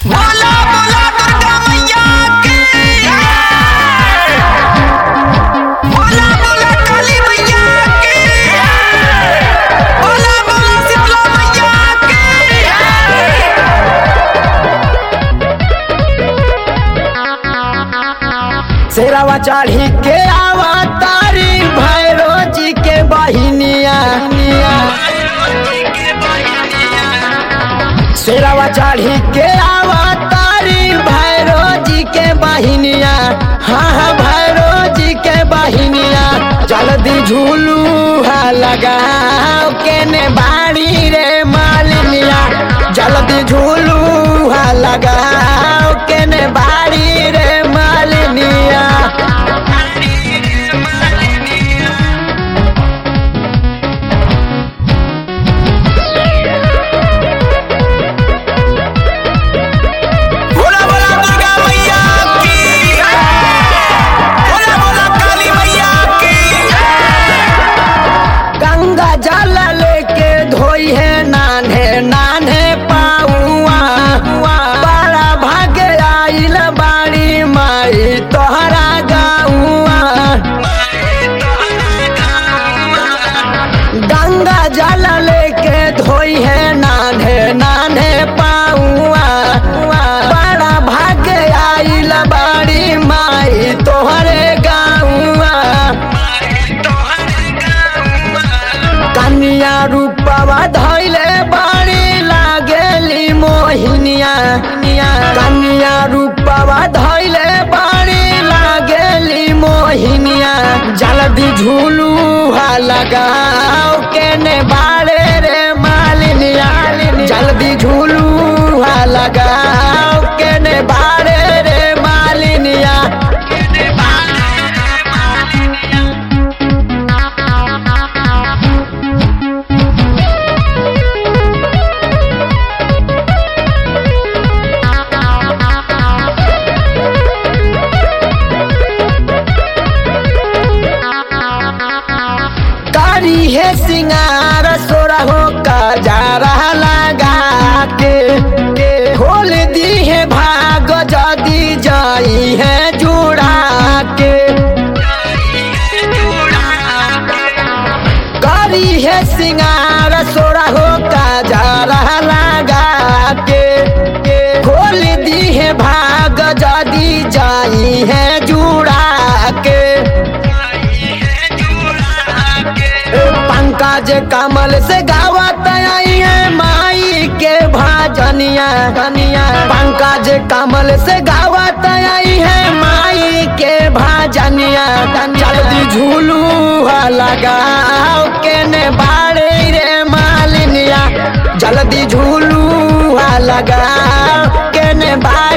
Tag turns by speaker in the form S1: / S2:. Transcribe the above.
S1: बोला बोला दुर्गा मैया की जय। बोला बोला काली मैया की जय। बोला बोला शीतला मैया की जय।
S2: शेरावा चढ़ी के आवा तारी भैरो जी के बहिनिया। शेरावा चढ़ी के आवा तारी भैरो जी के बहिनिया। हाँ हाँ भैरो जी के बहिनिया। जल्दी झूलू हा लगाओ केने बाड़ी रे मालिनिया। जल्दी झूलू हा लगाओ केने बाड़ी रे मालिनिया।
S1: बोला बोला दुर्गा मैया की जय। बोला बोला काली मैया की जय।
S2: गंगा जल लेके धोई है नान्हे नान्हे पाऊआ। बड़ा भागे आइल बाड़ी माई तोहरा गाऊआ। गंगा जल लेके धोई है नान्हे नान्हे पाऊआ। बड़ा भागे आइल बाड़ी माई तोहरे गाऊआ। कन्या रूपवा धैले बाड़ी लागेली मोहिनिया। कन्या रूपवा धैले बाड़ी लागेली मोहिनिया। जल्दी झूलू हा लगाओ केने बाड़े रे मालिनिया। जल्दी झूलू हा लगाओ केने बाड़े रे मालिनिया। कारी है सिंगार सोरा हो कजारा लगा के। खोल दी है भाग जदी जाई है जुड़ा के। कारी है सिंगार सोरा हो कजारा लगा के। खोल दी है भाग जदी जाई है जुड़ा के। पंकज कमल से गावत आई है माई के भाजनिया। पंकज कमल से गावत आई है माई के भाजनिया। जल्दी झूलू हा लगाओ केने बाड़े रे मालिनिया। जल्दी झूलू हा लगाओ केने बाड़े